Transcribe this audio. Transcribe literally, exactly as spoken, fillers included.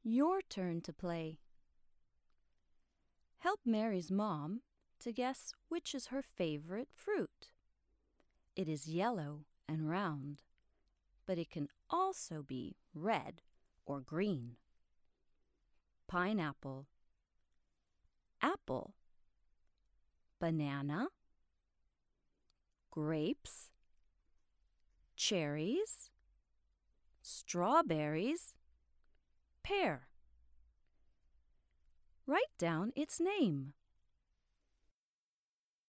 Your turn to play. Help Mary's mom to guess which is her favorite fruit. It is yellow and round, but it can also be red or green. Pineapple, apple, banana, grapes, cherries, strawberries, pear. Write down its name.